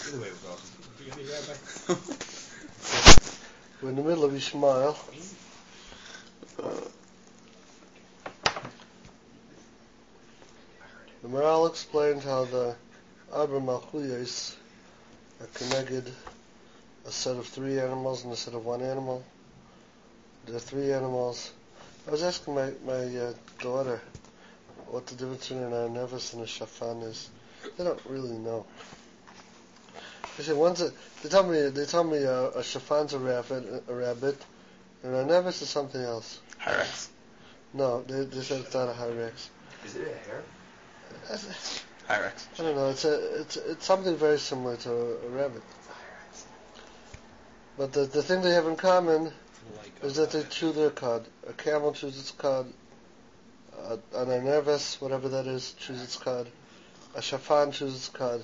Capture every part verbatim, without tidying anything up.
Either way was awesome. Did you get any rabbi? We're in the middle of Yishmael. Uh, the Maral explained how the Arba Malchuyos are connected a set of three animals and a set of one animal. There are three animals. I was asking my, my uh, daughter what the difference between an arnevis and a shafan is. They don't really know. They say one's a, they tell me they tell me a, a shafan's a rabbit, a rabbit, and an arnevis is something else. Hyrax. No, they, they said it's not a hyrax. Is it a hair? Hyrax. I don't know. It's a it's it's something very similar to a, a rabbit. But the the thing they have in common Like is that they chew their cud. A camel chews its cud. Uh, an arnevis, whatever that is, chews its cud. A shafan chews its cud.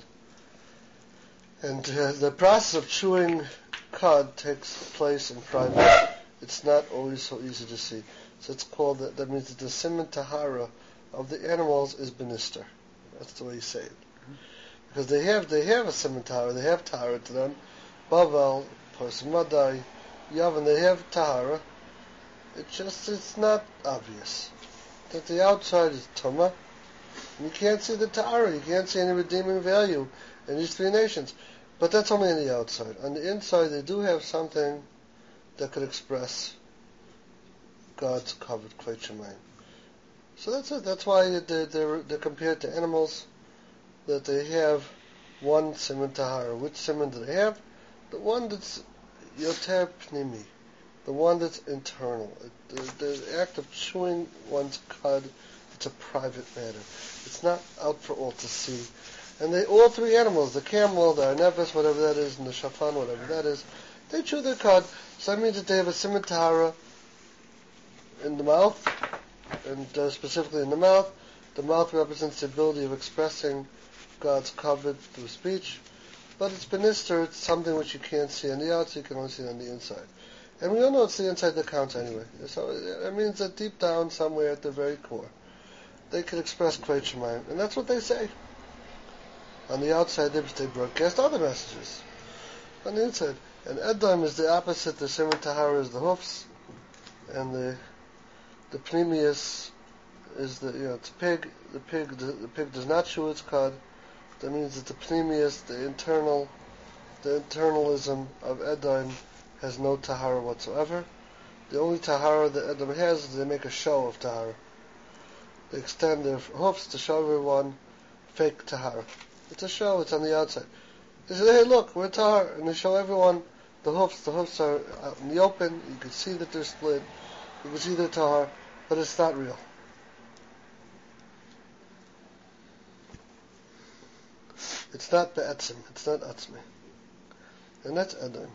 And uh, the process of chewing cud takes place in private. It's not always so easy to see. So it's called, that, that means that the siman tahara of the animals is benister. That's the way you say it. Because they have they have a siman tahara, they have tahara to them. Bavel, Parsamadai, Yavan, they have tahara. It's just, it's not obvious. That the outside is tumah, and you can't see the tahara, you can't see any redeeming value in these three nations. But that's only on the outside. On the inside, they do have something that could express God's covered Kveit Shemayim. So that's it. That's why they're, they're, they're compared to animals, that they have one siman tahara. Which siman do they have? The one that's yoter pnimi, the one that's internal. The, the act of chewing one's cud, it's a private matter. It's not out for all to see. And they, all three animals, the camel, the arnevis, whatever that is, and the shafan, whatever that is, they chew their cud. So that means that they have a siman tahara in the mouth, and uh, specifically in the mouth. The mouth represents the ability of expressing God's covered through speech. But it's benister, it's something which you can't see on the outside, you can only see on the inside. And we all know it's the inside that counts anyway. So it means that deep down, somewhere at the very core, they can express Kveit Shemayim. And that's what they say. On the outside, they, they broadcast other messages. On the inside. And Edom is the opposite. The siman tahara is the hoofs. And the the pneumius is the, you know, it's a pig. The pig, the, the pig does not chew its cud. That means that the pneumius, the internal, the internalism of Edom has no tahara whatsoever. The only tahara that Edom has is they make a show of tahara. They extend their hoofs to show everyone fake tahara. It's a show, it's on the outside. They say, hey, look, we're tahara. And they show everyone the hoofs. The hoofs are out in the open. You can see that they're split. You can see they're tahara, but it's not real. It's not be'etzim. It's not atzmi. And that's Edom.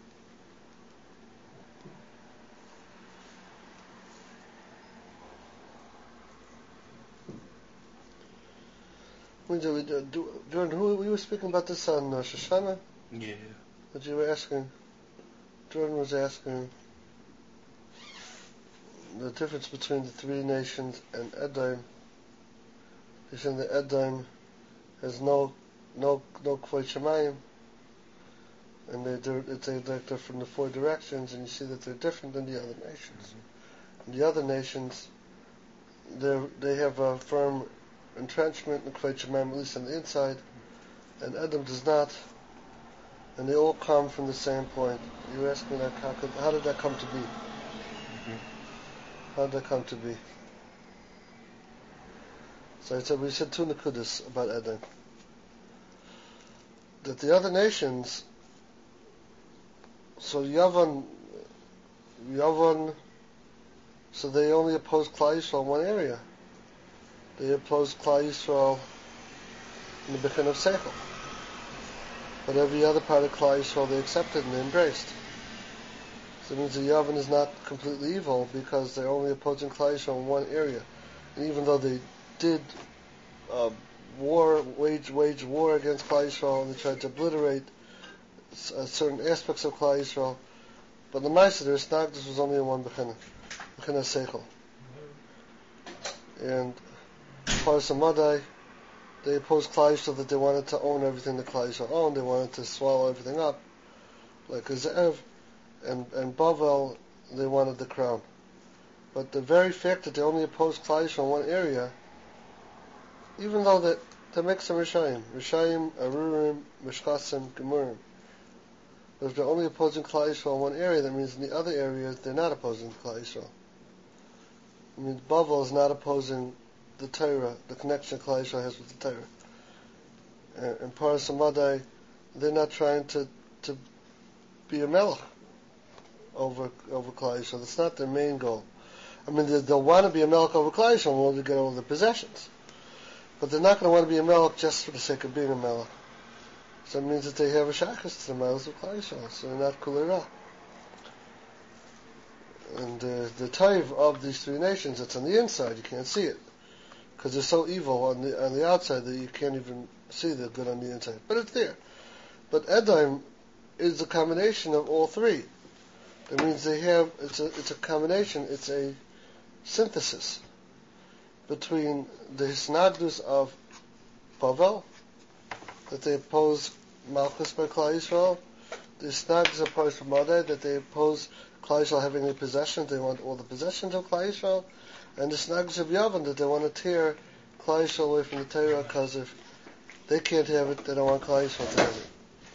We do, we do, do, Jordan, who we were speaking about this on uh, Shoshana? Yeah. What you were asking? Jordan was asking the difference between the three nations and Edom. He's saying that Edom has no no no Kveit Shemayim, and they they're, it's a, like they're from the four directions, and you see that they're different than the other nations. And the other nations, they they have a firm entrenchment in Kveit Shemayim, at least on the inside, and Edom does not, and they all come from the same point. You were asking like how could, how did that come to be? Mm-hmm. How did that come to be? So I said we said two nekudas about Edom. That the other nations, so Yavan, Yavan, so they only oppose Klal Yisrael in one area. They opposed Klal Yisrael in the Bechin of Seichel. But every other part of Klal Yisrael they accepted and they embraced. So it means that Yavan is not completely evil because they're only opposing Klal Yisrael in one area. And even though they did uh, war, wage, wage war against Klal Yisrael, and they tried to obliterate uh, certain aspects of Klal Yisrael, but the Maaseh, their Snagdus was only in one Bechin, Bechin of Seichel. And Parsamadai, they opposed Klal Yisrael that they wanted to own everything that Klal Yisrael owned. They wanted to swallow everything up, like a Ze'ev, and and Bavel, they wanted the crown. But the very fact that they only opposed Klal Yisrael in one area, even though that they make some Rishayim, Rishayim, Arurim, Mishchasim, Gemurim. But if they're only opposing Klal Yisrael in one area, that means in the other areas they're not opposing Klal Yisrael. It means Bavel is not opposing the Torah, the connection Klal Yisrael has with the Torah. And, and Paras Hamadai, they're not trying to, to be a melech over over Klal Yisrael. That's not their main goal. I mean, they, they'll want to be a melech over Klal Yisrael in order to get all the possessions. But they're not going to want to be a melech just for the sake of being a melech. So it means that they have a shachas to the melech of Klal Yisrael, so they're not kulei ra. And uh, the taiv of these three nations, it's on the inside, you can't see it. Because they're so evil on the on the outside that you can't even see the good on the inside. But it's there. But Edom is a combination of all three. That means they have, it's a, it's a combination, it's a synthesis between the Hisnagdus of Bavel, that they oppose Malchus by Klal Yisrael, the Hisnagdus of Paras Hamadai, that they oppose Klal Yisrael having any possessions, they want all the possessions of Klal Yisrael, and the Hisnagdus of Yavin, that they want to tear Klal Yisrael away from the Torah, because if they can't have it, they don't want Klal Yisrael to have it.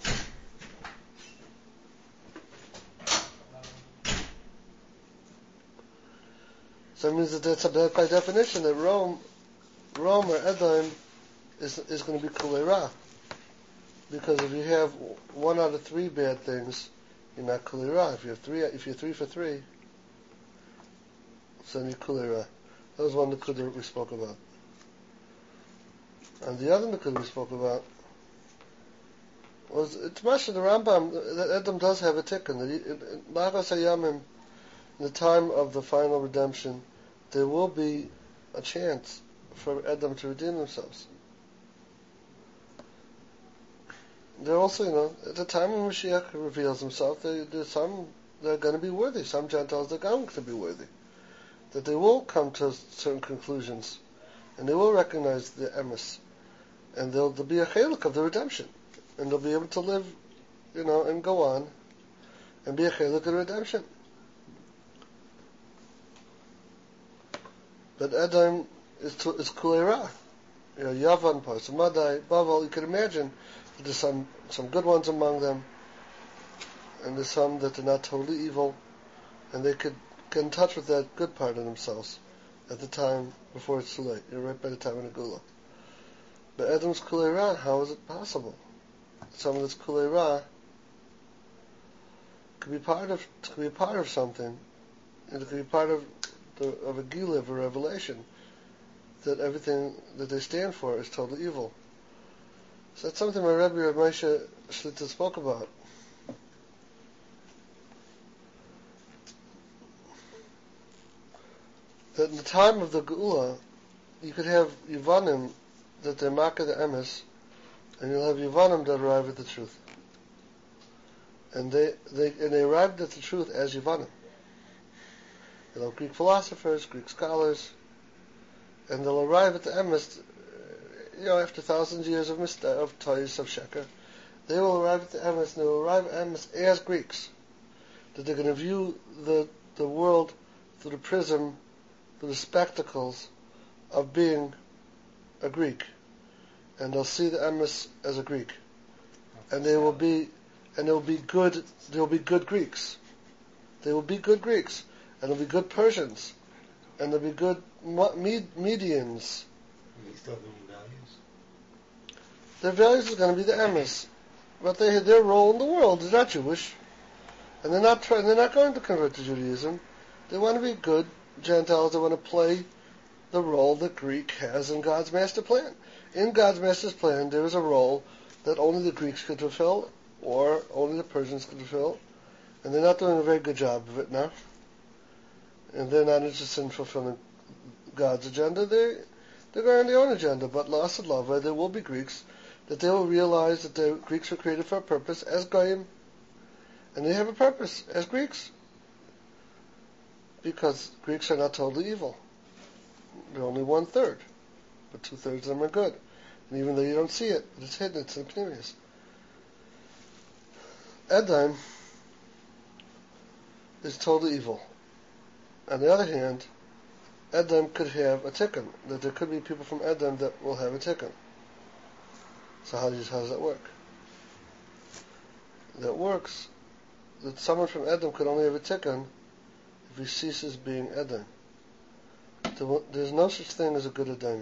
So it means that that's that by definition that Rome, Rome or Edom is is going to be kulei ra, because if you have one out of three bad things, you're not kulei ra. If you have three, if you're three for three, so then you're kulei ra. That was one nakuda that we spoke about. And the other nakuda we spoke about was it's Masha the Rambam that Edom does have a tikkun. That Lagos Hayamim, in the time of the final redemption, there will be a chance for Edom to redeem themselves. They're also, you know, at the time when Mashiach reveals himself, there, there's some that are going to be worthy, some Gentiles that are going to be worthy. That they will come to certain conclusions, and they will recognize the emes, and there'll, there'll be a chelik of the redemption, and they'll be able to live, you know, and go on, and be a chelik of the redemption. But Edom is to, is kulei ra. You know, Yavan, Paras Hamadai, Bavel. You can imagine that there's some some good ones among them, and there's some that are not totally evil, and they could get in touch with that good part of themselves at the time before it's too late. You're right by the time of the Gula. But Edom's kulei ra. How is it possible? Someone that's kulei ra could be part of could be a part of something, and it could be part of The, of a gila, of a revelation, that everything that they stand for is totally evil. So that's something my Rebbe Rav Moshe Shlita spoke about. That in the time of the Geula, you could have Yevanim that they're Makkah the Emes, and you'll have Yevanim that arrive at the truth. And they, they and they arrived at the truth as Yevanim. You know, Greek philosophers, Greek scholars, and they'll arrive at the emes, you know, after thousands of years of mist- of toys of sheker, they will arrive at the emes, and they will arrive at emes as Greeks, that they're going to view the the world through the prism, through the spectacles of being a Greek, and they'll see the emes as a Greek, and they will be, and they will be good. They will be good Greeks. They will be good Greeks. And there'll be good Persians, and there'll be good Med- Medians. And they still have any values? Their values are going to be the emes, but they their role in the world is not Jewish, and they're not trying. They're not going to convert to Judaism. They want to be good Gentiles. They want to play the role that Greek has in God's master plan. In God's master plan, there is a role that only the Greeks could fulfill, or only the Persians could fulfill, and they're not doing a very good job of it now. And they're not interested in fulfilling God's agenda. They, they're going on their own agenda. But La'asad Lava, there will be Greeks, that they will realize that the Greeks were created for a purpose as Goyim. And they have a purpose as Greeks. Because Greeks are not totally evil. They're only one third. But two thirds of them are good. And even though you don't see it, but it's hidden, it's in the pneumius. Edom is totally evil. On the other hand, Edom could have a tikkun. That there could be people from Edom that will have a tikkun. So how does, how does that work? That works that someone from Edom could only have a tikkun if he ceases being Edom. There's no such thing as a good Edomi.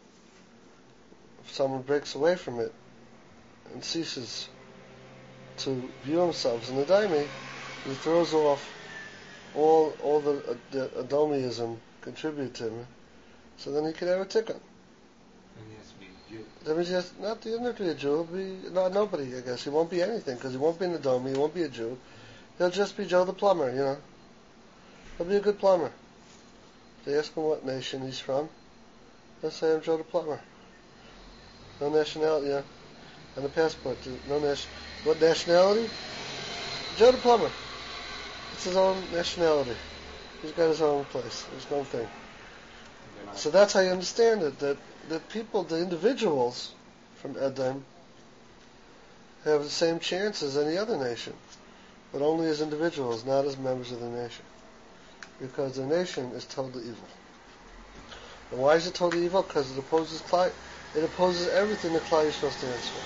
If someone breaks away from it and ceases to view himself as an Edomi, he throws off all all the, uh, the Edomiism contributed to him. So then he can have a tikkun. And he has to be a Jew. That means he has not, he doesn't have to be a Jew. He'll be not nobody, I guess. He won't be anything because he won't be an Edomi. He won't be a Jew. He'll just be Joe the plumber, you know. He'll be a good plumber. They ask him what nation he's from. He'll say, I'm Joe the plumber. No nationality, yeah. On the passport, no nation. What nationality? Joe the plumber. It's his own nationality. He's got his own place, his own thing. So that's how you understand it, that, that people, the individuals from Edom, have the same chance as any other nation, but only as individuals, not as members of the nation. Because the nation is totally evil. And why is it totally evil? Because it opposes Klai, it opposes everything that Klai Yisrael stands for.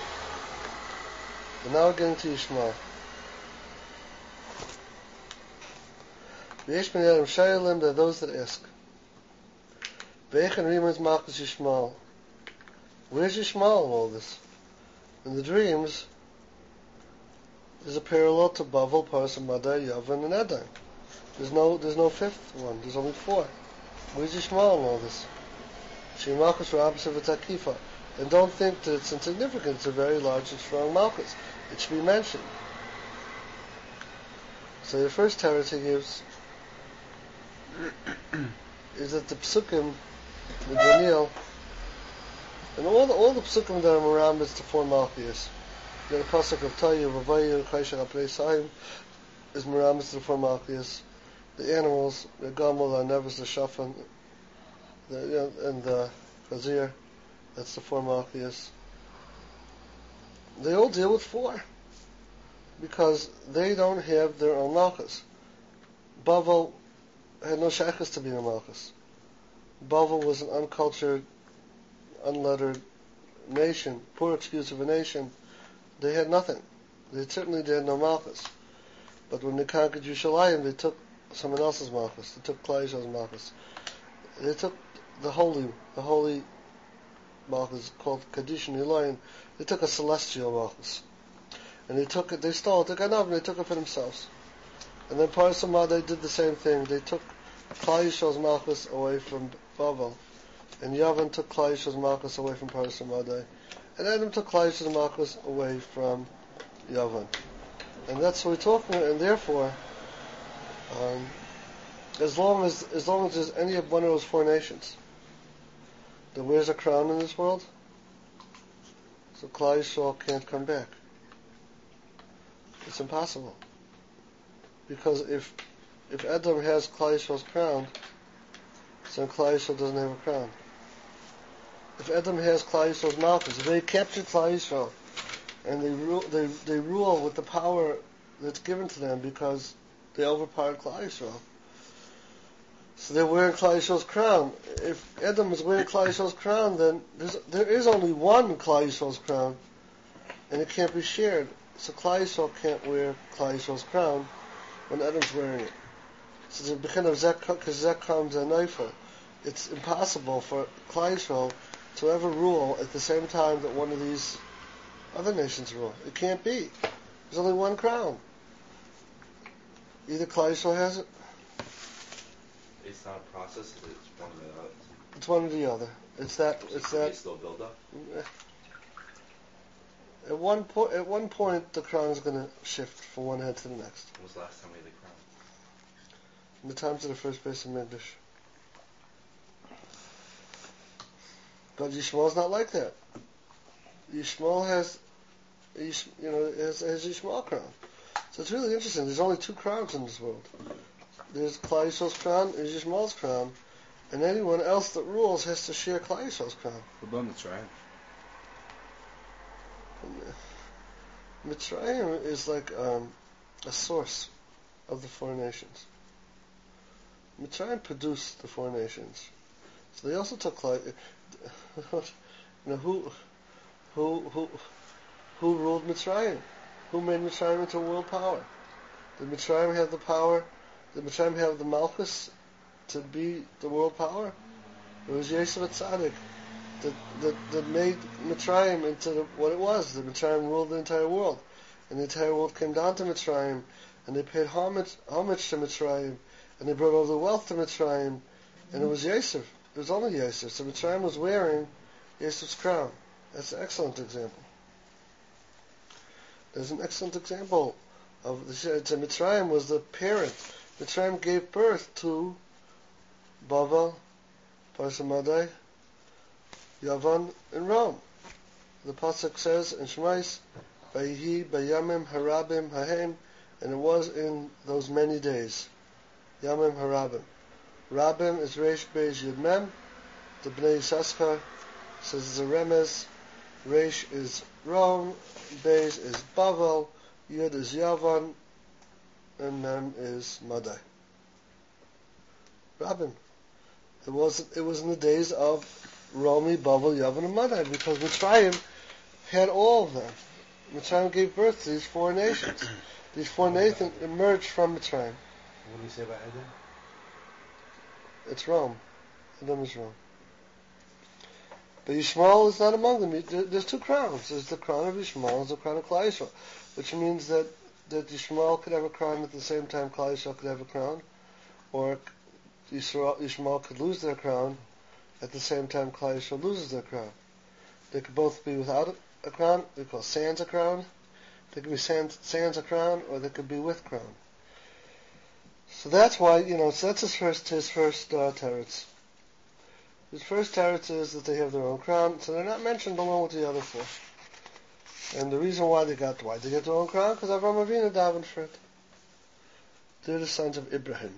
And now we're getting to Yishmael. V'yesh ben Adam shayelim, there are those that ask, V'echen rimens malchus Yishmael. Where's Yishmael in all this? In the dreams, there's a parallel to Bavel, Paras, Madai, Yavan, and Edom. There's no, there's no fifth one. There's only four. Where's Yishmael in all this? Shei malchus ra'absa v'takifa. And don't think that it's insignificant. It's a very large and strong malchus. It should be mentioned. So the first teretz he gives is that the psukim, the Daniel, and all the all the psukim that are around it's the four malchus. The pasuk of Tayu, Vavayu, Kaisha, Apnei Saim is Miramis to the four malchus. The animals, the Gamal, the Nevis, the Shafan, the, you know, and the Chazir, that's the four malchus. They all deal with four because they don't have their own malchus. Bavel had no shaykhs to be a malchus. Bavel was an uncultured, unlettered nation, poor excuse of a nation. They had nothing. They certainly had no malchus. But when they conquered Yerushalayim, they took someone else's malchus. They took Klai Yisrael's malchus. They took the holy, the holy malchus called Kaddish and Elohim. They took a celestial malchus, and they took it. They stole it. They got and they took it for themselves. And then Paras Madai did the same thing. They took Klai Yisrael's malchus away from Bavel, and Yavan took Klai Yisrael's malchus away from Paras Madai, and Edom took Klai Yisrael's malchus away from Yavan. And that's what we're talking about. And therefore, um, as long as as long as there's any of one of those four nations that wears a crown in this world, so Klai Yisrael can't come back. It's impossible. Because if if Edom has Klai Yisrael's crown, then Klai Yisrael doesn't have a crown. If Edom has Klai Yisrael's malchus, if they capture Klai Yisrael and they rule, they they rule with the power that's given to them because they overpowered Klai Yisrael. So they're wearing Klai Yisrael's crown. If Edom is wearing Klai Yisrael's crown, then there's, there is only one Klai Yisrael's crown, and it can't be shared. So Klai Yisrael can't wear Klai Yisrael's crown when Edom's wearing it. So the beginning of Zek, because Zek comes a Neifel, it's impossible for Klai Yisrael to ever rule at the same time that one of these other nations rule. It can't be. There's only one crown. Either Klai Yisrael has it. It's not a process. It's one or the other. It's one or the other. It's that. So it's can that. they still build up. At one point, at one point, the crown is going to shift from one head to the next. When was the last time we had the crown? In the times of the first base of Megdash. But Yishmael's not like that. Yishmael has, Yish, you know, has, has Yishmael crown. So it's really interesting. There's only two crowns in this world. There's Klai Yisrael's crown and Yishmael's crown, and anyone else that rules has to share Klai Yisrael's crown. What about Mitzrayim? Mitzrayim is like um, a source of the four nations. Mitzrayim produced the four nations, so they also took like, you know, who, who, who, who ruled Mitzrayim? Who made Mitzrayim into a world power? Did Mitzrayim have the power? Did Mitzrayim have the Malchus to be the world power? It was Yosef Atzadik that, that, that made Mitzrayim into the, what it was. The Mitzrayim ruled the entire world. And the entire world came down to Mitzrayim, and they paid homage, homage to Mitzrayim, and they brought all the wealth to Mitzrayim, and it was Yosef. It was only Yosef. So Mitzrayim was wearing Yosef's crown. That's an excellent example. There's an excellent example of the Mitzrayim was the parent. Mitzrayim gave birth to Bavel, Parsamadai, Yavan, and Rome. The pasuk says in Shemais, "Vayihi bayamim harabim hahem," and it was in those many days. Yamim harabim. Rabim is Reish Beis Yud Mem. The Bnei Yissaschar says it's a remez. Reish is Rome, Beis is Bavel, Yud is Yavan, and Mem is Madai. Rabim. It was it was in the days of Romi, Bavel, Yavan, and Madai, because Mitzrayim had all of them. Mitzrayim gave birth to these four nations. These four nations emerged from Mitzrayim. What do you say about Edom? It's Rome. Edom is Rome. But Yishmael is not among them. There's two crowns. There's the crown of Yishmael and the crown of Klal Yisrael, which means that, that Yishmael could have a crown at the same time Klal Yisrael could have a crown, or Yisrael, Yishmael could lose their crown at the same time Klal Yisrael loses their crown. They could both be without a crown. We call sans a crown. They could be sans, sans a crown, or they could be with crown. So that's why, you know, so that's his first, his first uh, teretz. His first teretz is that they have their own crown, so they're not mentioned along with the other four. And the reason why they got, why they get their own crown, because Avraham Avinu davened for it. They're the sons of Ibrahim.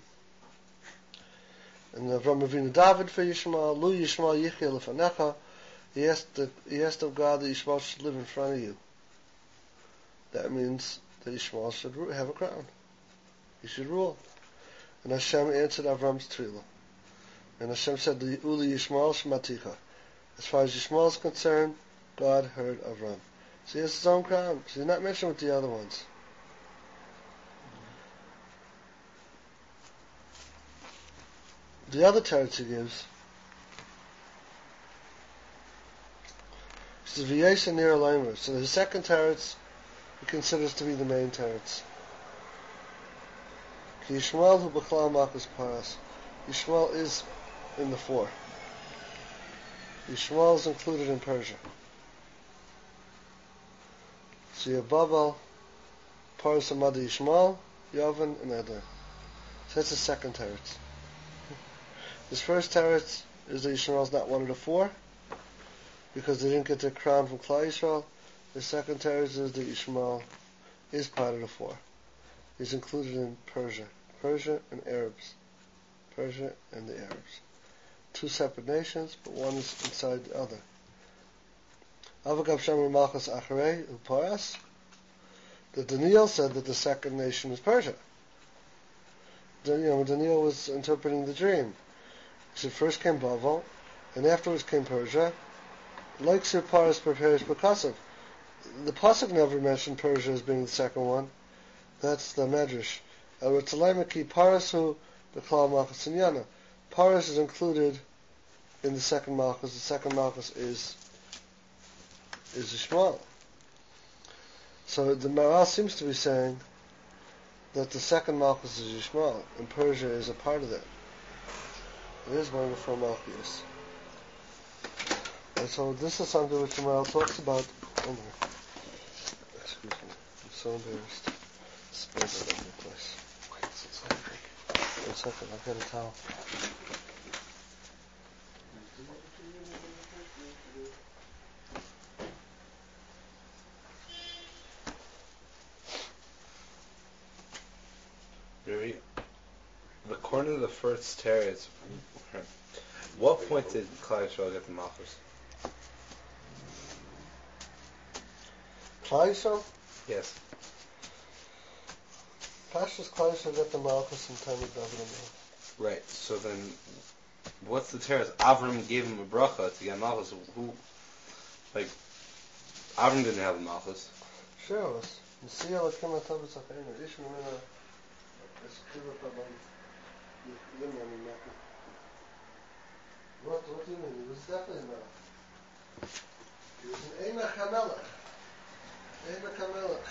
And Avraham Avinu davened for Yishmael, Lu Yishmael Yichya Lefanecha. He asked, that, he asked of God that Yishmael should live in front of you. That means that Yishmael should have a crown. He should rule. And Hashem answered Avram's tefillah. And Hashem said, Uli Yishmael Shematicha. As far as Yishmael is concerned, God heard Avram. So he has his own crown. So he's not mentioned with the other ones. The other teretz he gives is the V'yesa Nir Leimer. So the second teretz he considers to be the main teretz. Ki Yishmael hu b'chlal malchus paras. Yishmael is in the four. Yishmael is included in Persia. So you have Bavel, Paras Amad Yishmael, Yavan, and Edom. So that's the second teretz. His first teretz is that Yishmael is not one of the four, because they didn't get their crown from Klal Yisrael. The second teretz is that Yishmael is part of the four. He's included in Persia. Persia and Arabs. Persia and the Arabs. Two separate nations, but one is inside the other. Avagav Shamar Malchus Acharei Uparas. The Daniel said that the second nation is Persia. Daniel, Daniel was interpreting the dream. He said first came Bavel, and afterwards came Persia. Like Sir Paras prepares Perkasav. The pasuk never mentioned Persia as being the second one. That's the Medrash. El-Ritzalayimaki Parasu B'Klal Malchus Inyana. Paras is included in the second Malchus. The second Malchus is is Yishmael. So the Maral seems to be saying that the second Malchus is Yishmael, and Persia is a part of that. It is one of the four Malchus. And so this is something which the Maral talks about. Oh no. Excuse me. I'm so embarrassed. Spilled it all over the place. Wait, it's like one second, I'll get a towel. Really? According to the first teretz, what point did Klal Yisrael get the Malchus? Klal Yisrael? Yes. Pashtus Klal Yisrael got the Malchus in time of David HaMelech. Right. So then, what's the teretz? Avram gave him a bracha to get Malchus. Who, like, Avram didn't have a Malchus. Sure it was. Nesiya Elokim HaTov Tzachayinu. Ish Memina Eskivah Palam Limran Mekah. What, what do you mean? He was definitely a Melech. He was an Eimach HaMelech. Eimach HaMelech.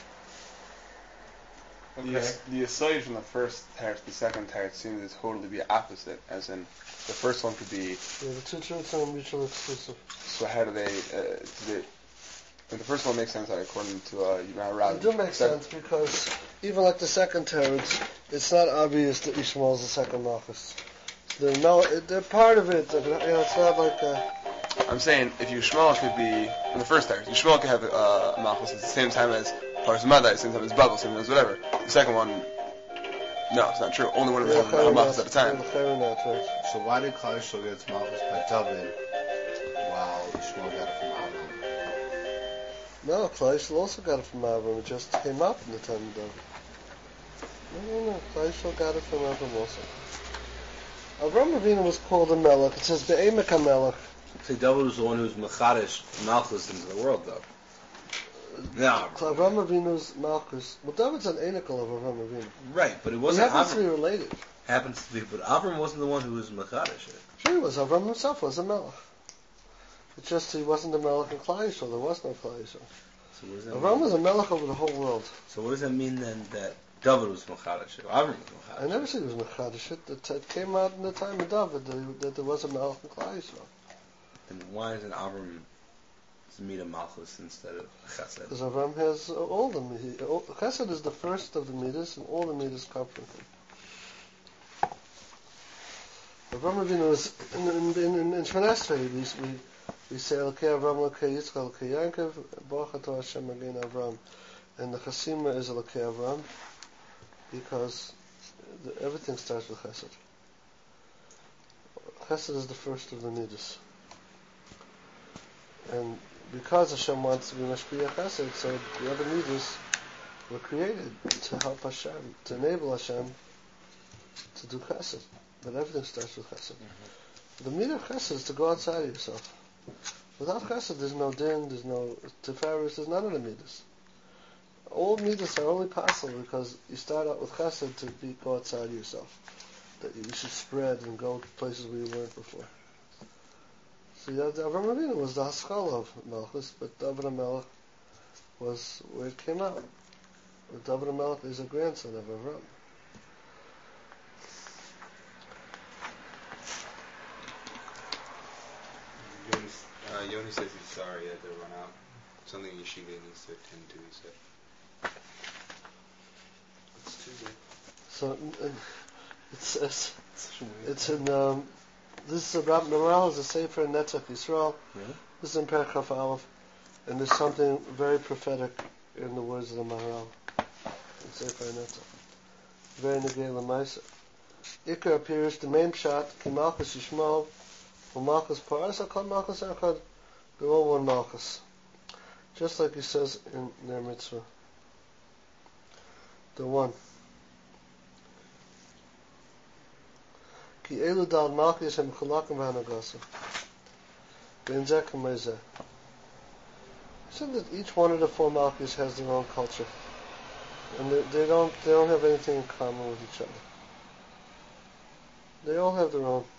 Okay. The, the aside from the first teretz, the second teretz seems to totally be opposite, as in the first one could be. Yeah, the two truths are mutually exclusive. So how do they? Uh, do they and the first one makes sense, according to uh, Maharal. It do make sense because even like the second teretz, it's not obvious that Yishmael is the second Malchus. So they're no, they're part of it. You know, it's not like. A, I'm saying if Yishmael could be in the first teretz, Yishmael could have uh, a Malchus at the same time as Par's mother, at the same time as Babel, same time as whatever. The second one, no, it's not true. Only one of them have a Malchus at a time. So why did Klal Yisrael get its Malchus by David while Yishmael got it from Avram? No, Klal Yisrael also got it from Avram. It just came up in the time of David. No, no, no. Klal Yisrael got it from Avram also. Avram Avinu was called a Melech. It says Be'emek HaMelech. See, David was the one who was Mechadish Malchus into the world, though. No. Avram Avinu's Malchus. Well, David's an anacle of Avram Avinu. Right, but it He wasn't happens Avram. to be related. Happens to be, but Avram wasn't the one who was Mechadish. Sure he was. Avram himself was a Melech. It's just he wasn't a Melech in Klal Yisrael. There was no Klal Yisrael. So what does that Avram mean? was a Melech over the whole world. So what does that mean then that David was Mechadish? Avram was Mechadish. I never said he was Mechadish. It, it, it came out in the time of David that, that there was a Melech in Klal Yisrael. Then why isn't Avram Zemida Malchus instead of Chesed? Because Avram has uh, all the Midas. Chesed is the first of the Midas, and all the Midas come from him. Avram Avinu is in in in, in Shemon Esrei. We we we say Elokei Avram, Elokei Yitzchak, Elokei Yankov, Baruch Atah Hashem Magen Avram, and the Chasima is Elokei Avram because the, everything starts with Chesed. Chesed is the first of the Midas, and because Hashem wants to be Mashpia Chesed, so the other Midas were created to help Hashem, to enable Hashem to do Chesed. But everything starts with Chesed. Mm-hmm. The Midah of Chesed is to go outside of yourself. Without Chesed, there's no Din, there's no Tiferes, there's none of the Midas. All Midas are only possible because you start out with Chesed to be, go outside of yourself. That you should spread and go to places where you weren't before. So yeah, Avram Avinu was the Haskalah of Malchus, but David HaMelech was where it came out. But David HaMelech is a grandson of Avram. Yoni, uh, Yoni says he's sorry he had to run out. Something Yeshiva needs to attend to, he said. It's Tuesday. So uh, it says it's in um, this is Rabbi Maharal is a sefer in Netzach Yisrael. Really? This is in Perek Chaf Aleph, and there's something very prophetic in the words of the Maharal in Sefer Netzach. Very negay l'maisa. Ikar appears the main shot. Ki Malchus Yishmael, or Malchus Paras, or called Malchus Echad. They're all one Malchus, just like he says in their mitzvah. The one. Ki elu dal Malchus hem chulakim v'hanagasu. B'inzeh k'mezeh. He said that each one of the four Malchus has their own culture, and they, they don't they don't have anything in common with each other. They all have their own.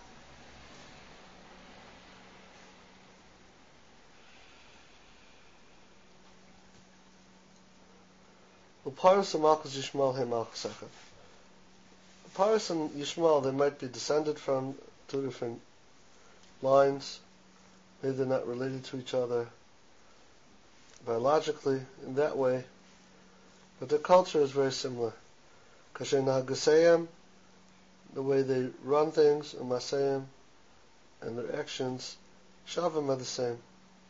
Paras and Malchus Yishmael he Malchus Echad. Paras and Yishmael, they might be descended from two different lines. Maybe they're not related to each other biologically in that way, but their culture is very similar. Kasher Nahagaseyam, the way they run things, and Maseyam, and their actions, Shavim are the same.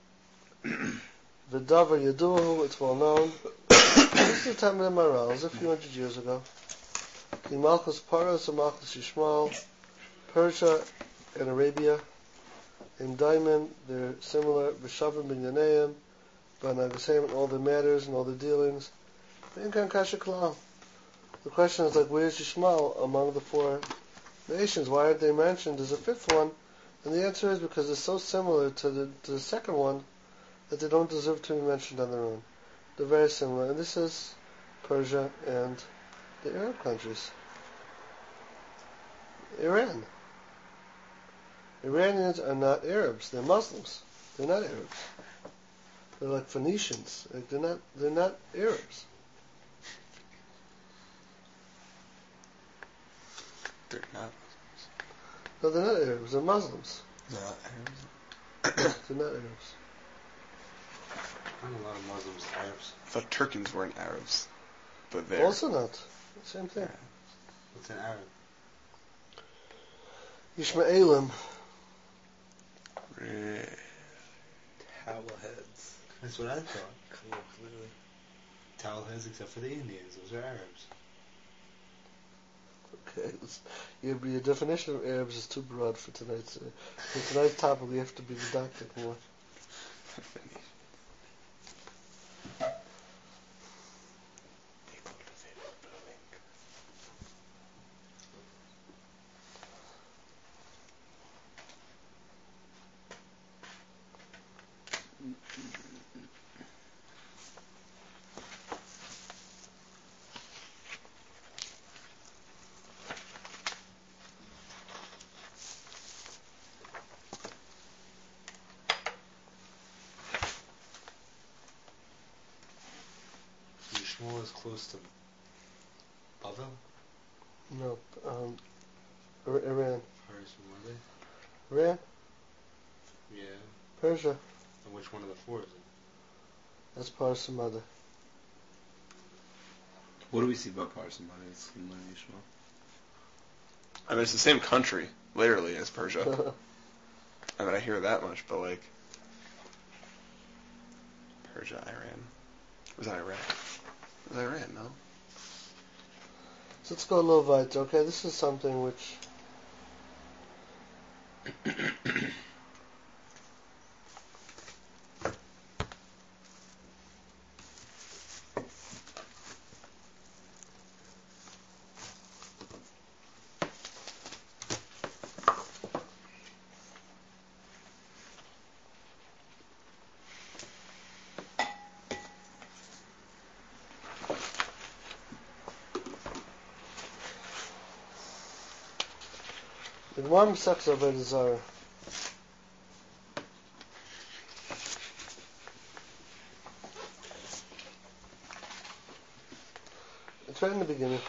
V'davar Yaduhu, it's well known. This is the time of the Maharal, a few hundred years ago. The Malchus Paras and Malchus Yishmael, Persia and Arabia. In Diamond, they're similar. V'shavim bin Yaneim, Banagasem, and all their matters and all their dealings. Inkan Kasha Klal. The question is like, where's Yishmael among the four nations? Why aren't they mentioned as a fifth one? And the answer is because they're so similar to the, to the second one that they don't deserve to be mentioned on their own. They're very similar. And this is Persia and the Arab countries. Iran. Iranians are not Arabs. They're Muslims. They're not Arabs. They're like Phoenicians. Like they're not. They're not Arabs. They're not. No, they're not Arabs. They're Muslims. They're not Arabs. They're not Arabs. Aren't a lot of Muslims Arabs? I thought Turkins weren't Arabs, but they're Also not. Same thing. What's an Arab? Yishmaelim. Really? Towel heads. That's what I thought. Cool, clearly. Towel heads except for the Indians. Those are Arabs. Okay, let's- your, your definition of Arabs is too broad for tonight's. Uh, for tonight's topic, we have to be didactic more. Yishmael is close to Bavel? No, um, Ir- Iran. Paris and Mother? Iran? Yeah. Persia. And which one of the four is it? That's Parsa Mother. What do we see about Parson Money? It's in Yishmael. I mean, it's the same country, literally, as Persia. I mean, I hear that much, but like Persia, Iran. Was that Iraq? Was that Iran? No. So let's go a little weiter. Okay, this is something which the Gemara Masechta Avodah Zarah. It's right in the beginning.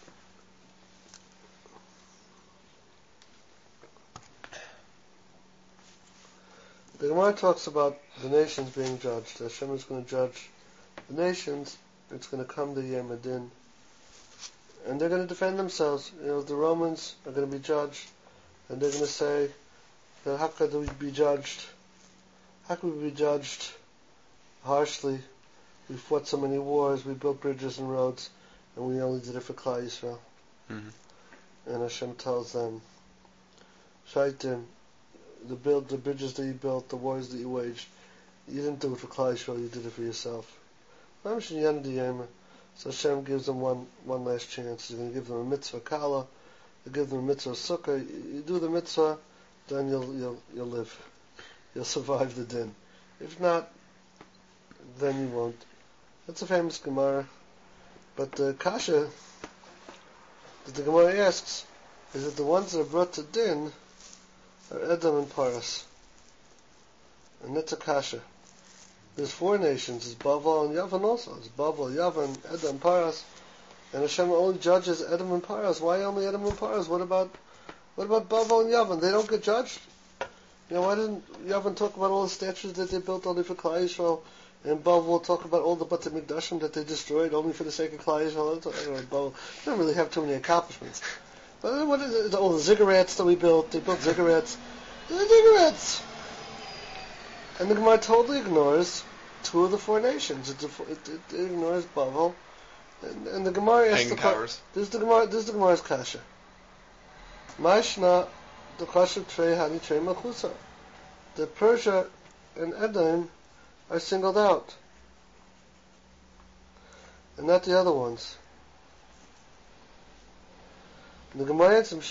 The Gemara talks about the nations being judged. Hashem is going to judge the nations. It's going to come to Yom Adin, and they're going to defend themselves. You know, the Romans are going to be judged, and they're going to say that how could we be judged? How could we be judged harshly? We fought so many wars, we built bridges and roads, and we only did it for Klal Yisrael. Mm-hmm. And Hashem tells them, Shaitim, the build, the bridges that you built, the wars that you waged, you didn't do it for Klal Yisrael, you did it for yourself. So Hashem gives them one one last chance. He's going to give them a mitzvah kala, he'll give them a mitzvah sukkah. You, you do the mitzvah, then you'll you'll you'll live, you'll survive the din. If not, then you won't. That's a famous Gemara. But the kasha that the Gemara asks is that the ones that are brought to din are Edom and Paras. And that's a kasha. There's four nations. There's Bavel and Yavan also. There's Bavel, Yavan, Edom, Paras. And Hashem only judges Edom and Paras. Why only Edom and Paras? What about what about Bavel and Yavan? They don't get judged? You know, why didn't Yavan talk about all the statues that they built only for Klal Yisrael? And Bavel talk about all the Beit Mikdashim that they destroyed only for the sake of Klal Yisrael? I don't know, Bavel they don't really have too many accomplishments. But what is it? All the ziggurats that we built, they built ziggurats. They're ziggurats! And the Gemara totally ignores two of the four nations. It, it, it ignores Bavel, and, and the Gemara asks Hanging the towers. This is the Gemara. This is the Gemara's kasha. Ma'ishna the kasha trei hani trei malchusa. The Persia and Edom are singled out, and not the other ones. The Gemara answers,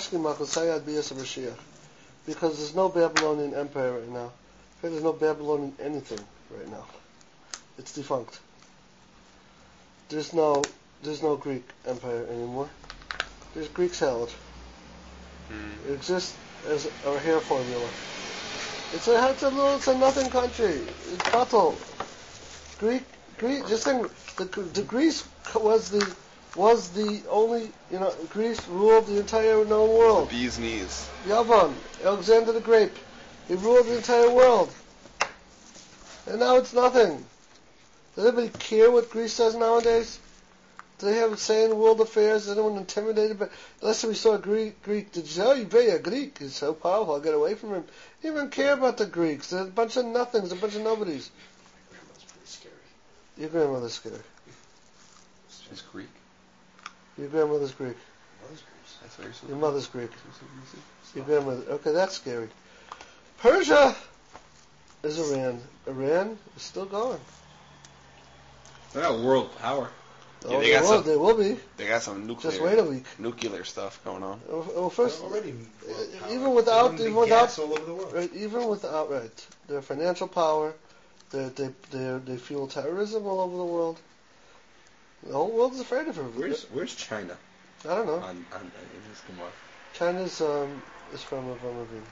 because there's no Babylonian empire right now. There's no Babylonian anything right now. It's defunct. There's no there's no Greek empire anymore. There's Greek salad. Mm. It exists as a hair formula. It's a it's a little it's a nothing country. It's battle. Greek Greek just think the the Greece was the was the only you know Greece ruled the entire known world. The bee's knees. Yavan, Alexander the Great, he ruled the entire world. And now it's nothing. Does anybody care what Greece does nowadays? Do they have a say in world affairs? Is anyone intimidated by? Last time we saw a Greek, Greek did you say, oh, you be a Greek? He's so powerful, I'll get away from him. They don't even care about the Greeks. They're a bunch of nothings, a bunch of nobodies. My grandmother's pretty scary. Your grandmother's scary. She's Greek. Your grandmother's Greek. Mother's Greece. That's what you're saying. Your mother's Greek. Your grandmother. Okay, that's scary. Persia is Iran. Iran is still going. They're not world power. Oh, Yeah, they they, got will, some- they will be. They got some nuclear Just wait a week. nuclear stuff going on. Oh, oh, first, They're already uh, world power. even without, They're even big without, gas all over the world. right, even without, right, their financial power, they they they they fuel terrorism all over the world. The whole world is afraid of her. Where's Where's China I don't know. on on, on in this Gemara? China's um is from Avram Avinu.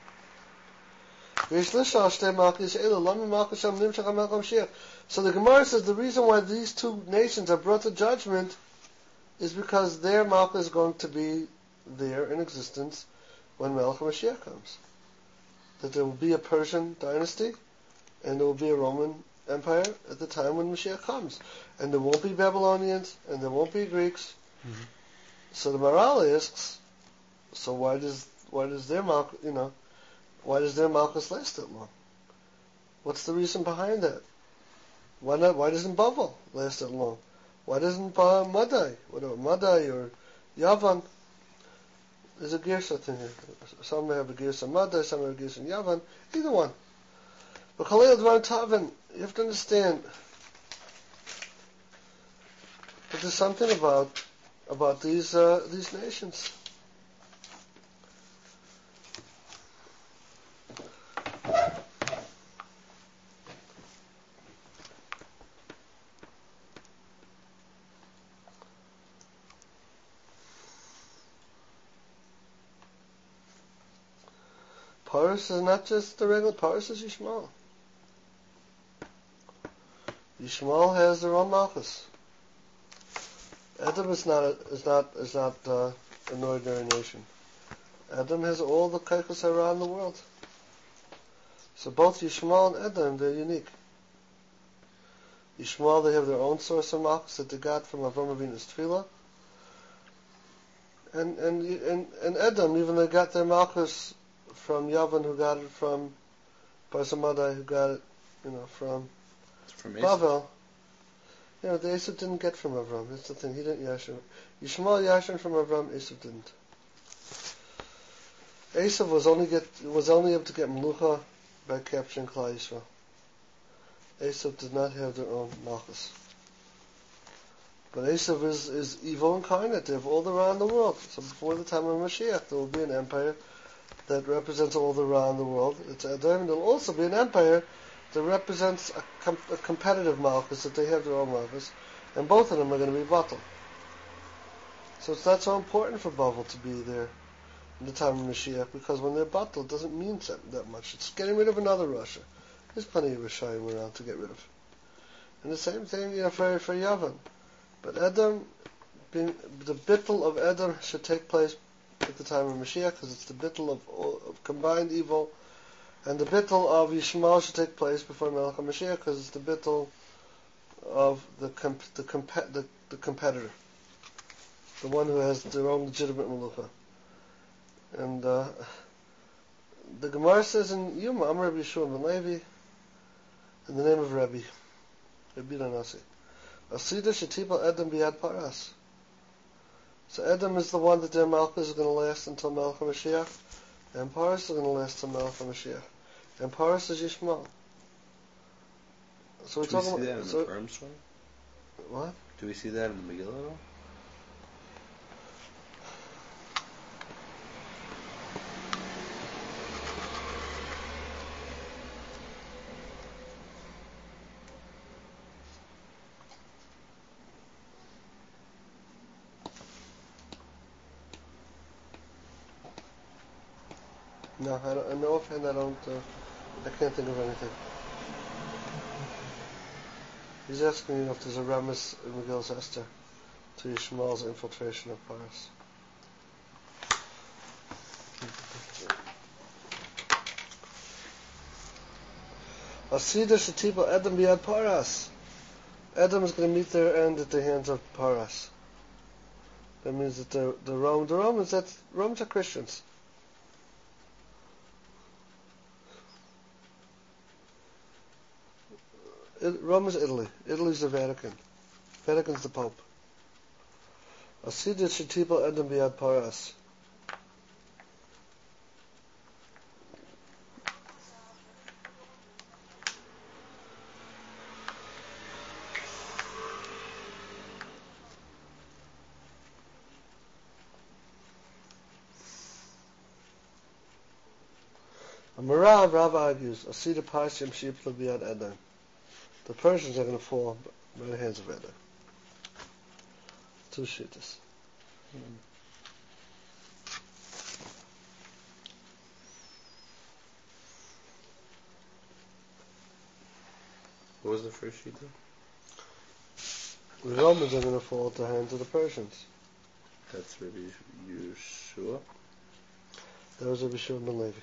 So the Gemara says the reason why these two nations are brought to judgment is because their Malchus is going to be there in existence when Melech HaMashiach comes. That there will be a Persian dynasty and there will be a Roman Empire at the time when Mashiach comes. And there won't be Babylonians and there won't be Greeks. Mm-hmm. So the Maral asks, so why does why does their Malchus, you know, why does their Malchus last that long? What's the reason behind that? Why not? Why doesn't Bavel last that long? Why doesn't uh, Madai, whatever Madai or Yavan? There's a Gersa thing here. Some have a Gersa Madai, some have a Gersa Yavan. Either one. But Khalil Dvar Tavin, you have to understand that there's something about about these uh, these nations. Paris is not just the regular Paris is Yishmael. Yishmael has their own Malchus. Edom is not a, is not is not uh, an ordinary nation. Edom has all the kaichos around the world. So both Yishmael and Edom, they're unique. Yishmael, they have their own source of Malchus that they got from Avram Avinu's Tefillah. And and and and Edom, even they got their Malchus from Yavan, who got it from Barsamadai, who got it, you know, from From Esav. Bavel. You know, the Esav didn't get from Avram. That's the thing. He didn't Yashar. Yishmael Yashar from Avram. Esav didn't. Esav was only get was only able to get Melucha by capturing Klal Yisrael. Esav did not have their own Malchus. But Esav is, is evil incarnate. They have all around the world. So before the time of Mashiach, there will be an empire that represents all around the world. It's Edom. There will also be an empire that represents a, com- a competitive Malchus, that they have their own Malchus, and both of them are going to be Batel. So it's not so important for Bavel to be there in the time of Mashiach, because when they're Batel, it doesn't mean that, that much. It's getting rid of another Russia. There's plenty of Rishayim around to get rid of. And the same thing, you know, for, for Yavan. But Edom, being, the bittul of Edom should take place at the time of Mashiach, because it's the bittul of, of combined evil. And the bittul of Yishmael should take place before Melech HaMashiach, because it's the bittul of the comp- the, comp- the the competitor, the one who has their own legitimate melucha. And uh, the Gemara says in Yuma, Amar Rabbi Yeshua ben Levi, in the name of Rabbi, Rabbi Nasi, Asida Shetibal Edom Biad Paras. So Edom is the one that their Malchus is going to last until Melech HaMashiach, and Paras is going to last till Melech HaMashiach. And Paras is Yishmael. So we're Do we talking see that about in so, the Purim story? what? Do we see that in the Megillah at all? No, I don't. I know offhand. I don't. Uh, I can't think of anything. He's asking me if there's a remes in Megillus Esther to Yishmael's infiltration of Paras. Asida Shatiba Edom Biad Paras. Edom is going to meet their end at the hands of Paras. That means that the the Rome, the Romans, that Romans are Christians. It, Rome is Italy. Italy is the Vatican. Vatican's the Pope. Asida Shatiba Edom Biad Paras. Marav Rav argues, Asida Parshim Shipla Biad Edom. The Persians are going to fall by the hands of Edom. Two shittas. Hmm. What was the first shita? The Romans are going to fall at the hands of the Persians. That's Rabbi Yeshua. That was Rabbi Shimon ben Levi.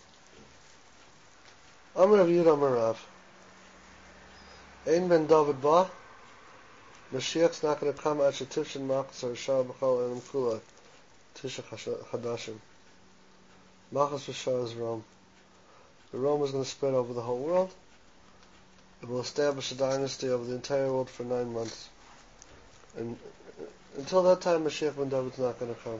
Amar Rav Yud Amar Rav. Ein ben David ba. Mashiach's not going to come at Shetifshin Machas or Shah B'chal Elam Kula. Tisha Hadashim. Machas V'Shah is Rome. The Rome is going to spread over the whole world. It will establish a dynasty over the entire world for nine months. And until that time, Mashiach ben David's not going to come.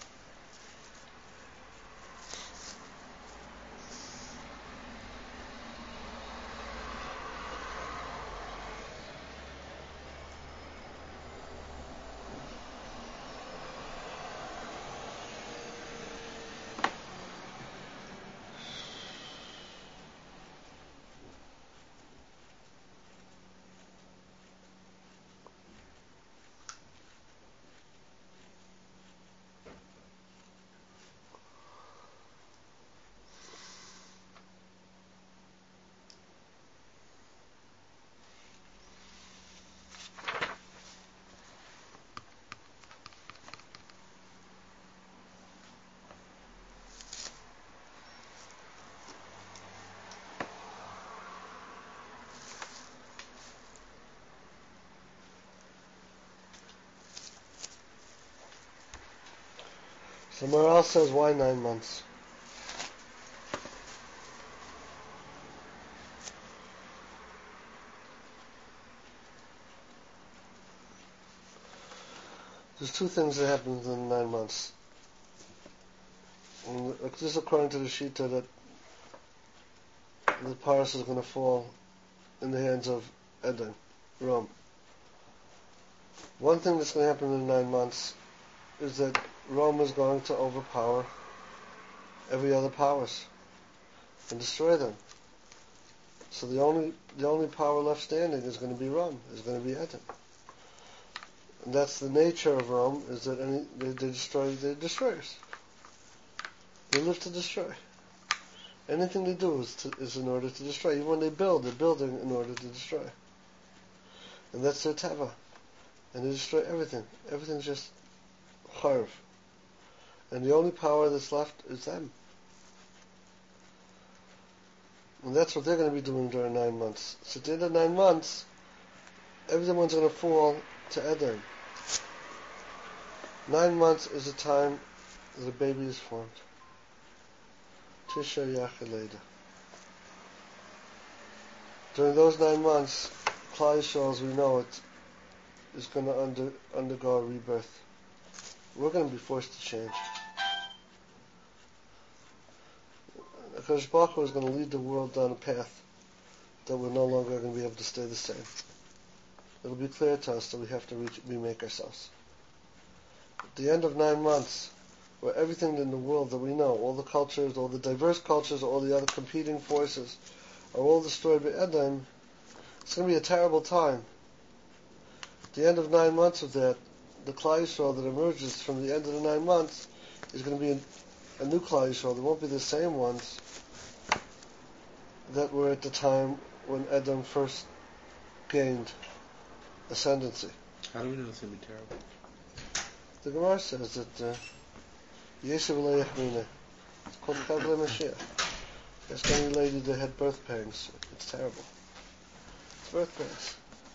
So Maral says, why nine months? There's two things that happen in nine months. And this is according to the Shita that the Paras is going to fall in the hands of Edom, Rome. One thing that's going to happen in nine months is that Rome is going to overpower every other powers and destroy them. So the only the only power left standing is going to be Rome, is going to be Edom. And that's the nature of Rome, is that any, they, they destroy, they're destroyers. They live to destroy. Anything they do is, to, is in order to destroy. Even when they build, they're building in order to destroy. And that's their tava. And they destroy everything. Everything's just charv. And the only power that's left is them. And that's what they're going to be doing during nine months. So at the end of nine months, everyone's going to fall to Edom. Nine months is the time that a baby is formed. Tisha Yachaleda. During those nine months, Klal Yisrael, as we know it, is going to under, undergo a rebirth. We're going to be forced to change. HaKadosh Baruch Hu is going to lead the world down a path that we're no longer going to be able to stay the same. It'll be clear to us that we have to re- remake ourselves. At the end of nine months, where everything in the world that we know, all the cultures, all the diverse cultures, all the other competing forces, are all destroyed by Edom, it's going to be a terrible time. At the end of nine months of that, the Klal Yisrael that emerges from the end of the nine months is going to be a, a new Klal Yisrael. There won't be the same ones that were at the time when Edom first gained ascendancy. How do we know it's going to be terrible? The Gemara says that Yeshiv Lo Yachmina. It's called Chavle Mashiach. Ask any lady that had birth pangs. It's terrible. It's birth pangs.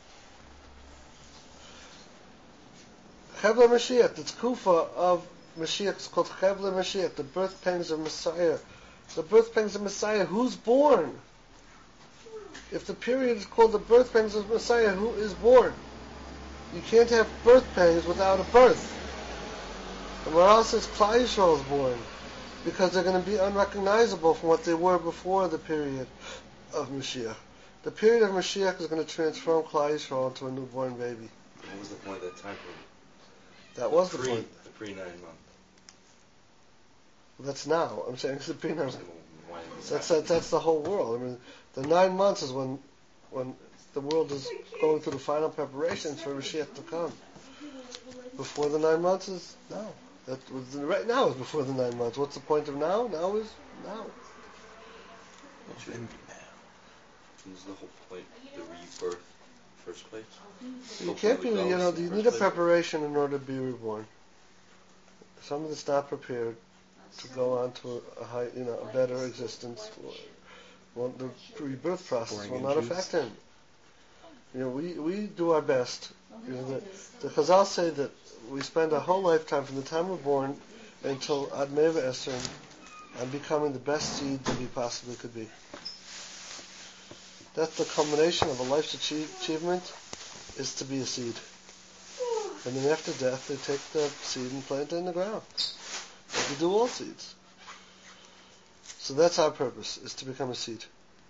Chavle Mashiach, the Kufa of Mashiach is called Chavle Mashiach, the birth pangs of Messiah. The birth pangs of Messiah, who's born? If the period is called the birth pangs of Messiah, who is born? You can't have birth pangs without a birth. And where else is Klal Yisrael is born? Because they're going to be unrecognizable from what they were before the period of Mashiach. The period of Mashiach is going to transform Klal Yisrael into a newborn baby. What was the point of that time period? That was the pre, point. The pre-nine month. Well, that's now. I'm saying it's the pre-nine. So when That's that, that's the whole world. I mean, the nine months is when when the world is going through the final preparations for Mashiach to come. Before the nine months is now. That was the, right now is before the nine months. What's the point of now? Now is now. It shouldn't be now. This is the whole point, the rebirth, first place. You can't be. You know, you need a preparation in order to be reborn. Someone that's not prepared to go on to a, a high, you know, a better existence, well, the rebirth process will not affect him. You know, we, we do our best. You know, the, the Chazal say that we spend our whole lifetime from the time we're born until Ad Meva Esrim on becoming the best seed that we possibly could be. That's the culmination of a life's achieve, achievement, is to be a seed. And then after death, they take the seed and plant it in the ground. Like we do all seeds. So that's our purpose, is to become a seed.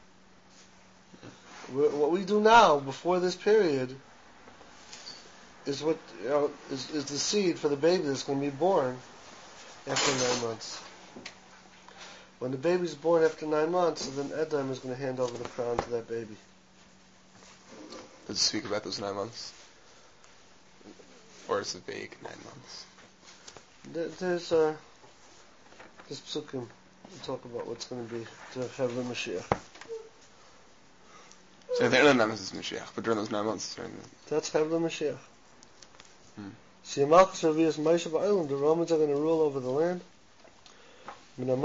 We're, what we do now, before this period, is what you know, is, is the seed for the baby that's going to be born after nine months. When the baby's born after nine months, then Edom is going to hand over the crown to that baby. Does it speak about those nine months? Or is it vague, nine months? There, there's uh, there's psukim to talk about what's going to be to have the Mashiach. So the end of the nine months is Mashiach, but during those nine months, during the... That's Chavle Mashiach. Hmm. See, Malchus Revius Moshe Ba'olam, the Romans are going to rule over the land. The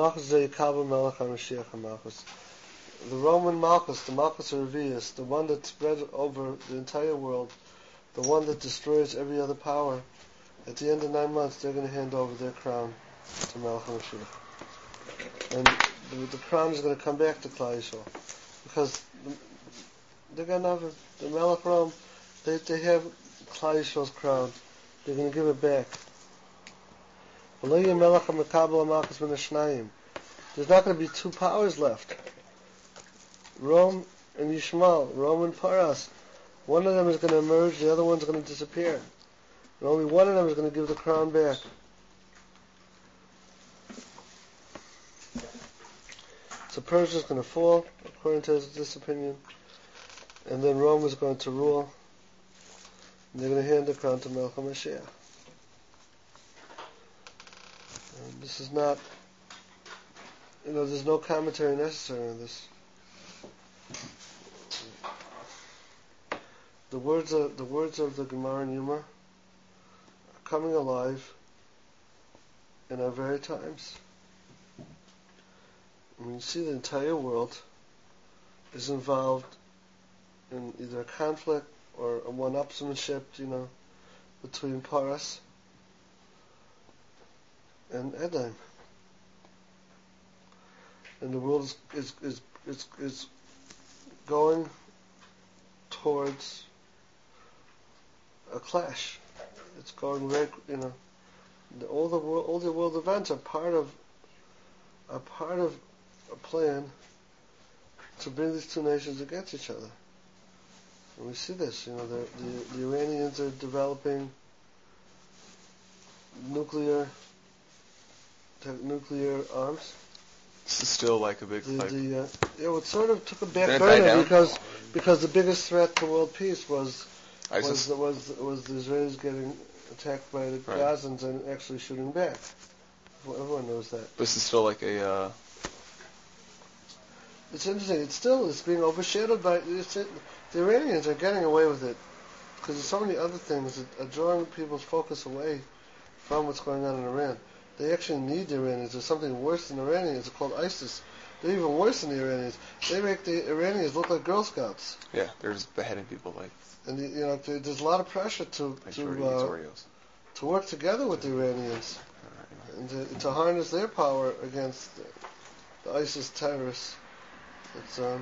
Roman Malchus, the Malchus Revius, the one that spread over the entire world, the one that destroys every other power, at the end of nine months, they're going to hand over their crown to Melech HaMashiach. And the, the crown is going to come back to Klal Yisrael. Because the, they're going to have a, the Melech Rome, they, they have Klal Yisrael's crown. They're going to give it back. There's not going to be two powers left. Rome and Yishmael, Rome and Paras. One of them is going to emerge, the other one's going to disappear. And only one of them is going to give the crown back. So Persia is going to fall, according to this opinion. And then Rome is going to rule. And they're going to hand the crown to Melech HaMashiach. And this is not, you know, there's no commentary necessary on this. The words of the words of the Gemara and Yuma are coming alive in our very times. I mean, you see, the entire world is involved in either a conflict or a one-upsmanship, you know, between Paras and Edom. And the world is is is is, is going towards a clash. It's going very, you know, the, all the world, all the world events are part of, are part of a plan to bring these two nations against each other. And we see this, you know, the, the, the Iranians are developing nuclear te- nuclear arms. This is still like a big The, like. the, uh, yeah, well, it sort of took a back Did it die burner down? because because the biggest threat to world peace was was ISIS. the, was was the Israelis getting attacked by the Right. Gazans and actually shooting back. Well, everyone knows that. This is still like a. Uh, It's interesting. It's still it's being overshadowed by it's, it, the Iranians are getting away with it because there's so many other things that are drawing people's focus away from what's going on in Iran. They actually need the Iranians. There's something worse than Iranians. It's called ISIS. They're even worse than the Iranians. They make the Iranians look like Girl Scouts. yeah, they're just beheading people like And the, you know, there- there's a lot of pressure to like to Jordy uh, Oreos. to work together with the Iranians and to, to harness their power against the, the ISIS terrorists. It's um,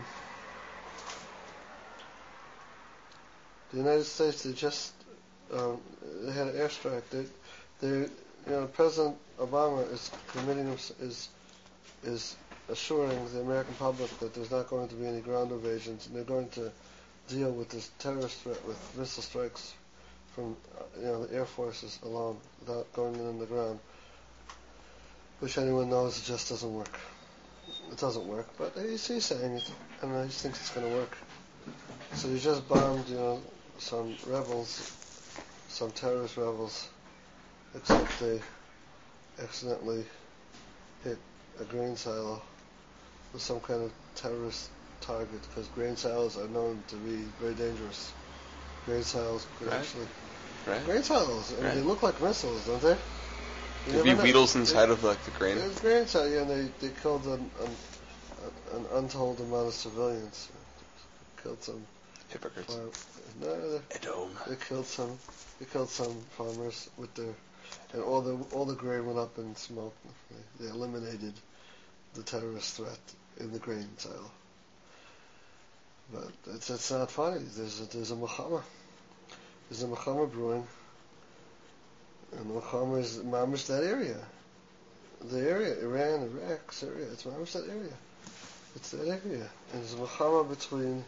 the United States. They just um, they had an airstrike. They, they, you know, President Obama is committing is is assuring the American public that there's not going to be any ground invasions, and they're going to deal with this terrorist threat with missile strikes from uh, you know the air forces alone, without going in the ground. Which anyone knows it just doesn't work. It doesn't work, but he's, he's saying it, and he thinks it's going to work. So he just bombed, you know, some rebels, some terrorist rebels, except they accidentally hit a grain silo with some kind of terrorist target, because grain silos are known to be very dangerous. Grain silos could Right. actually... Right? Grain silos, and Right. they look like missiles, don't they? You There'd never be know. Weedles inside of like the grain. There's grain silos, yeah, and they, they killed an, an, an untold amount of civilians. Killed some... Hypocrites. farm- No, they, Edom. they killed some. They killed some farmers with their, and all the all the grain went up in smoke. They, they eliminated the terrorist threat in the grain silo. But it's it's not funny. There's a, there's a Muhammad. There's a Muhammad brewing, and the Muhammad is mamish that area. The area, Iran, Iraq, Syria. It's mamish that area. It's that area, and there's a Muhammad between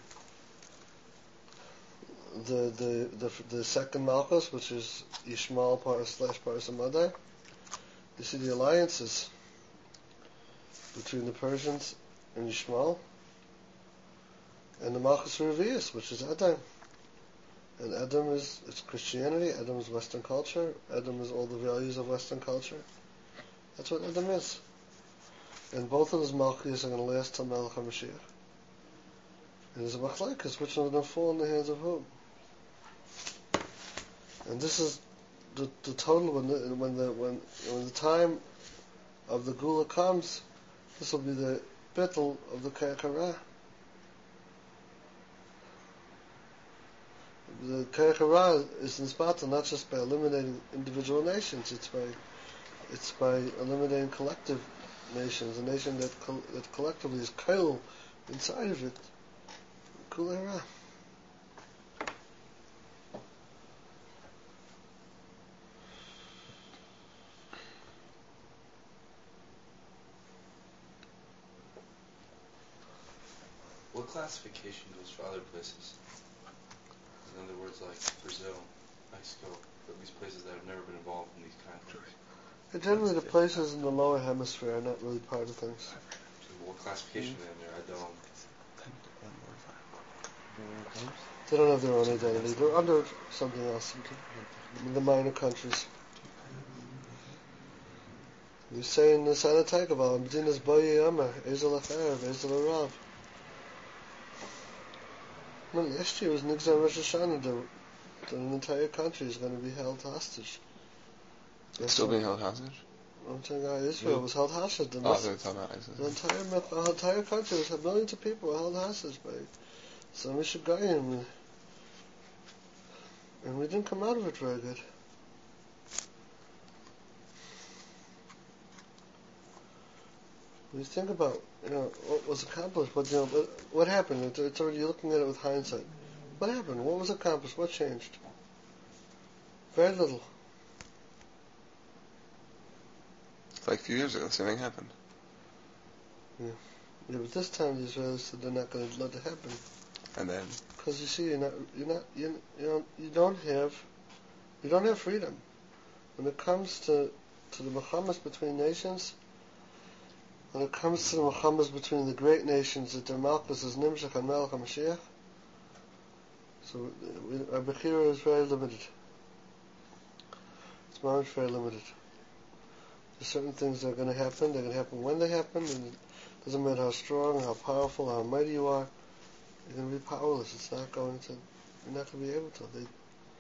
the the the, the second Malchus, which is Yishmael par slash Parsamadi. You see the alliances between the Persians and Yishmael, and the Malchus Revius, which is Edom. And Edom is it's Christianity. Edom is Western culture. Edom is all the values of Western culture. That's what Edom is. And both of those Malchus are going to last till Melech HaMashiach. And there's a machlekes, which one going to fall in the hands of whom? And this is the, the total when the when the when when the time of the Gula comes. This will be the bittul of the Kayakara. The Kayakara is inspired not just by eliminating individual nations. It's by it's by eliminating collective nations. A nation that col- that collectively is kol inside of it. Kulera. What classification goes for other places? In other words, like Brazil, Mexico, these places that have never been involved in these kinds of things. And generally, the places in the lower hemisphere are not really part of things. So what classification mm-hmm. are in there? I don't. They don't have their own identity. They're under something else. In the minor countries. You say in the Sanatakaval, Medina's Boye Yama, Ezel Acharev, Ezel Arav. No, last year was Nigzar Rosh Hashanah. The, the entire country is going to be held hostage. It's still being held hostage? I'm telling you, Israel Mm. was held hostage. The, Oh, they're talking about ISIS. the entire the entire country was millions of people were held hostage by some Mishagayim, and we didn't come out of it very good. When you think about, you know, what was accomplished, but you know, but what happened? It's, it's already looking at it with hindsight. What happened? What was accomplished? What changed? Very little. Like a few years ago, the same thing happened. Yeah. Yeah, but this time the Israelis said they're not going to let it happen. And then Because you see, you're not, you're not, you you don't, you don't have, you don't have freedom when it comes to to the Muhammads between nations. When it comes to the Muhammads between the great nations, that their Malchus is Nimshach and Melech HaMashiach. So we, our Bechira is very limited. It's very, very limited. There's certain things that are going to happen. They're going to happen when they happen, and it doesn't matter how strong, how powerful, how mighty you are. You're going to be powerless. It's not going to. You're not going to be able to. They,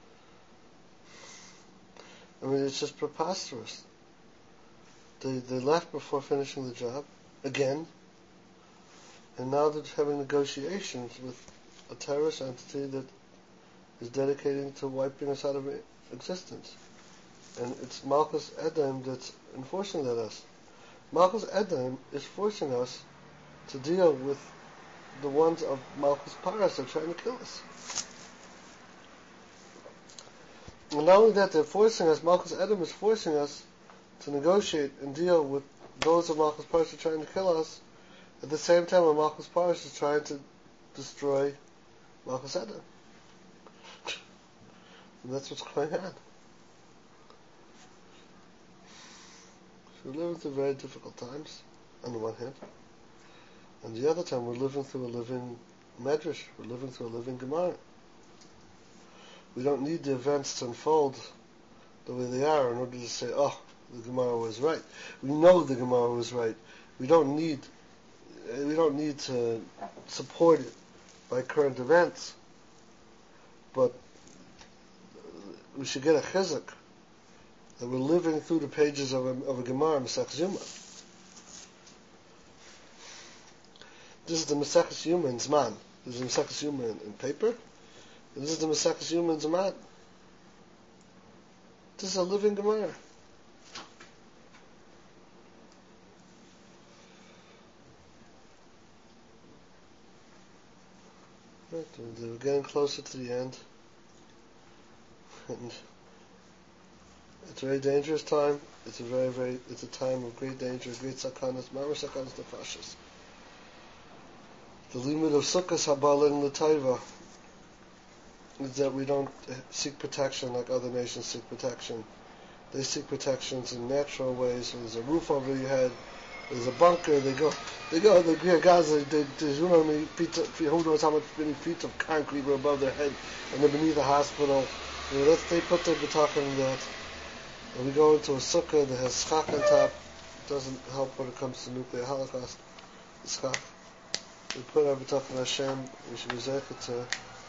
I mean, it's just preposterous. They they left before finishing the job again, and now they're having negotiations with a terrorist entity that is dedicating to wiping us out of existence. And it's Malchus Edom that's enforcing that us. Malchus Edom is forcing us to deal with the ones of Malchus Paras that are trying to kill us. And not only that, they're forcing us, Malchus Edom is forcing us to negotiate and deal with those of Malchus Paras that are trying to kill us, at the same time when Malchus Paras is trying to destroy Malchus Edom. And that's what's going on. So we're living through very difficult times, on the one hand. On the other time, we're living through a living Medrash. We're living through a living Gemara. We don't need the events to unfold the way they are in order to say, oh, the Gemara was right. We know the Gemara was right. We don't need we don't need to support it by current events. But we should get a chizuk that we're living through the pages of a, of a Gemara, Masech Zuma. This is the Masech Zuma in Zman. This is the Masech Zuma in, in paper. And this is the Masech Zuma in Zman. This is a living Gemara. Right, we're getting closer to the end. And it's a very dangerous time. It's a very, very, it's a time of great danger, great sakanas, mamash sakanas nefashos. The limit of Sukkos Habalin L'Taiva is that we don't seek protection like other nations seek protection. They seek protections in natural ways. There's a roof over your head. There's a bunker. They go, they go. The Greer Gaza. They, they, who knows how many feet? Of, who knows how much many feet of concrete were above their head, and they're beneath the hospital. You know, that's, they put their bitachon in that. And we go into a sukkah that has schach on top. It doesn't help when it comes to nuclear holocaust. The schach. We put our bitachon in Hashem. We should be zeichet to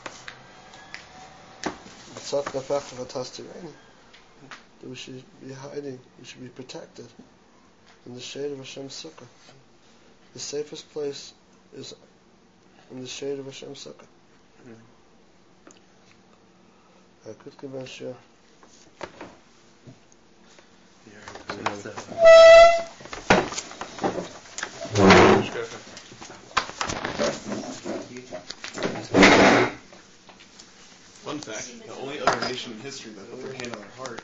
b'tzach nefecha v'tas tireni. That we should be hiding. We should be protected in the shade of Hashem's sukkah. The safest place is in the shade of Hashem's sukkah. I could give a share. Fun fact, the only other nation in history that put their hand on their heart